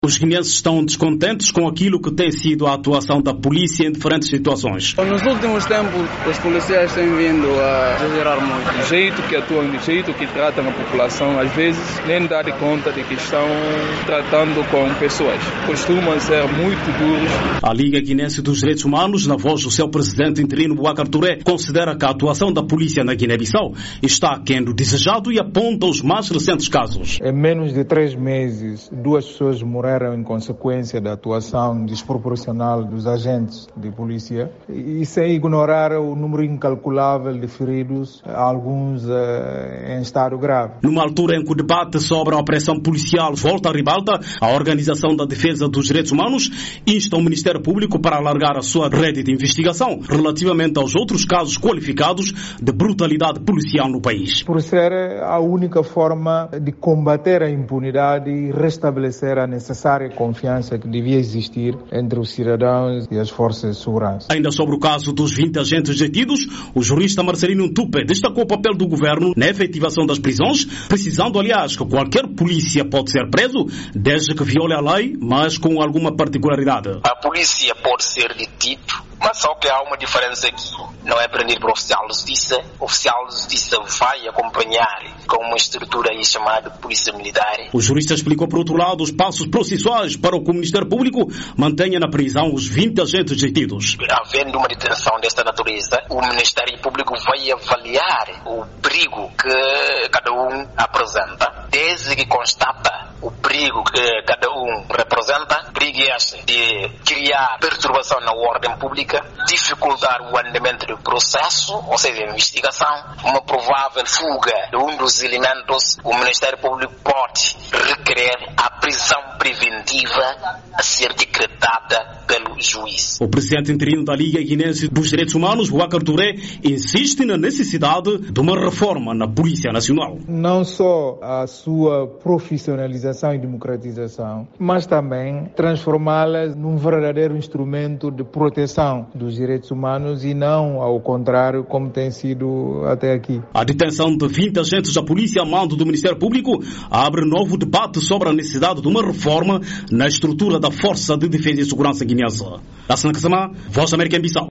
Os guineenses estão descontentes com aquilo que tem sido a atuação da polícia em diferentes situações. Nos últimos tempos, os policiais têm vindo a exagerar muito. Do jeito que atuam, do jeito que tratam a população, às vezes nem dá de conta de que estão tratando com pessoas. Costumam ser muito duros. A Liga Guinense dos Direitos Humanos, na voz do seu presidente interino Boubacar Touré, considera que a atuação da polícia na Guiné-Bissau está aquém do desejado e aponta os mais recentes casos. Em menos de 3 meses, 2 pessoas morreram em consequência da atuação desproporcional dos agentes de polícia e sem ignorar o número incalculável de feridos, alguns em estado grave. Numa altura em que o debate sobre a opressão policial volta à ribalta, a Organização da Defesa dos Direitos Humanos insta o Ministério Público para alargar a sua rede de investigação relativamente aos outros casos qualificados de brutalidade policial no país. Por ser a única forma de combater a impunidade e restabelecer a necessária confiança que devia existir entre os cidadãos e as forças de segurança. Ainda sobre o caso dos 20 agentes detidos, o jurista Marcelino Ntupe destacou o papel do governo na efetivação das prisões, precisando, aliás, que qualquer polícia pode ser preso, desde que viole a lei, mas com alguma particularidade. A polícia pode ser detido, mas só que há uma diferença aqui. Não é prender para o oficial de justiça. O oficial de justiça vai acompanhar com uma estrutura aí chamada Polícia Militar. O jurista explicou, por outro lado, os passos processuais para que o Ministério Público mantenha na prisão os 20 agentes detidos. Havendo uma detenção desta natureza, o Ministério Público vai avaliar o perigo que cada um apresenta. Desde que constata o perigo que cada um representa, perigo este de criar perturbação na ordem pública, dificultar o andamento do processo, ou seja, a investigação, uma provável fuga de um dos elementos, o Ministério Público pode requerer a prisão preventiva a ser decretada pelo juiz. O presidente interino da Liga Guinense dos Direitos Humanos, Boubacar Touré, insiste na necessidade de uma reforma na Polícia Nacional. Não só a sua profissionalização e democratização, mas também transformá-la num verdadeiro instrumento de proteção dos direitos humanos e não ao contrário como tem sido até aqui. A detenção de 20 agentes da polícia a mando do Ministério Público abre novo debate sobre a necessidade de uma reforma na estrutura da Força de Defesa e Segurança Guinense. Voz da América em Bissau.